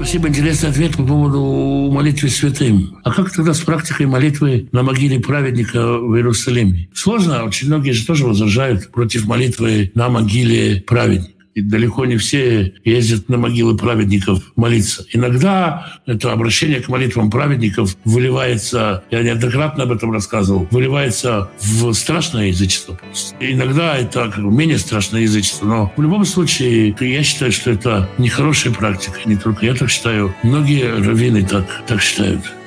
Спасибо, интересный ответ по поводу молитвы святым. А как тогда с практикой молитвы на могиле праведника в Иерусалиме? Сложно, очень многие же тоже возражают против молитвы на могиле праведника. И далеко не все ездят на могилы праведников молиться. Иногда это обращение к молитвам праведников выливается, я неоднократно об этом рассказывал, выливается в страшное язычество. Иногда это менее страшное язычество, но в любом случае я считаю, что это нехорошая практика. Не только я так считаю, многие раввины так считают.